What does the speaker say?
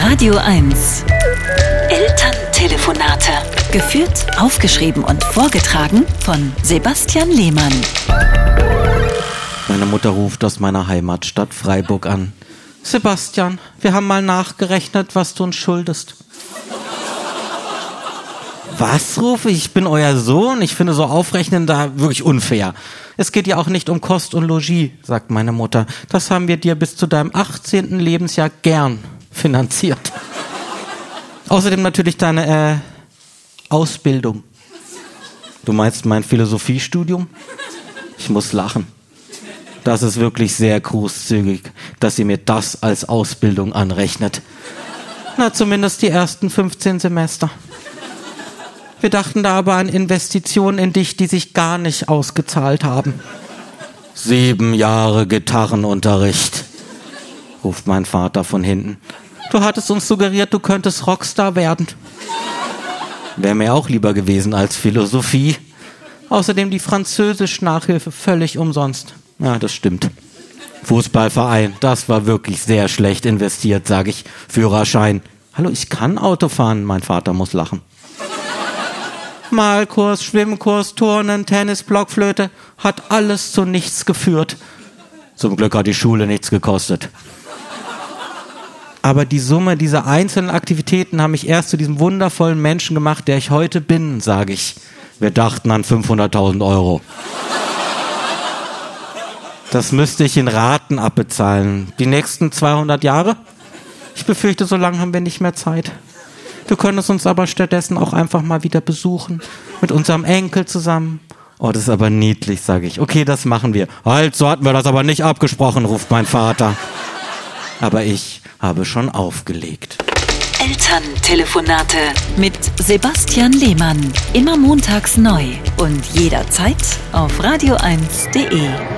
Radio 1. Elterntelefonate. Geführt, aufgeschrieben und vorgetragen von Sebastian Lehmann. Meine Mutter ruft aus meiner Heimatstadt Freiburg an. Sebastian, wir haben mal nachgerechnet, was du uns schuldest. Was, rufe ich? Ich bin euer Sohn. Ich finde so Aufrechnen da wirklich unfair. Es geht ja auch nicht um Kost und Logis, sagt meine Mutter. Das haben wir dir bis zu deinem 18. Lebensjahr gern finanziert. Außerdem natürlich deine Ausbildung. Du meinst mein Philosophiestudium? Ich muss lachen. Das ist wirklich sehr großzügig, dass ihr mir das als Ausbildung anrechnet. Na, zumindest die ersten 15 Semester. Wir dachten da aber an Investitionen in dich, die sich gar nicht ausgezahlt haben. 7 Jahre Gitarrenunterricht, ruft mein Vater von hinten. Du hattest uns suggeriert, du könntest Rockstar werden. Wäre mir auch lieber gewesen als Philosophie. Außerdem die Französisch-Nachhilfe völlig umsonst. Ja, das stimmt. Fußballverein, das war wirklich sehr schlecht investiert, sage ich. Führerschein. Hallo, ich kann Auto fahren, mein Vater muss lachen. Malkurs, Schwimmkurs, Turnen, Tennis, Blockflöte, hat alles zu nichts geführt. Zum Glück hat die Schule nichts gekostet. Aber die Summe dieser einzelnen Aktivitäten haben mich erst zu diesem wundervollen Menschen gemacht, der ich heute bin, sage ich. Wir dachten an 500.000 Euro. Das müsste ich in Raten abbezahlen. Die nächsten 200 Jahre? Ich befürchte, so lange haben wir nicht mehr Zeit. Wir können es uns aber stattdessen auch einfach mal wieder besuchen. Mit unserem Enkel zusammen. Oh, das ist aber niedlich, sage ich. Okay, das machen wir. Halt, so hatten wir das aber nicht abgesprochen, ruft mein Vater. Aber ich habe schon aufgelegt. Elterntelefonate mit Sebastian Lehmann. Immer montags neu und jederzeit auf radio1.de.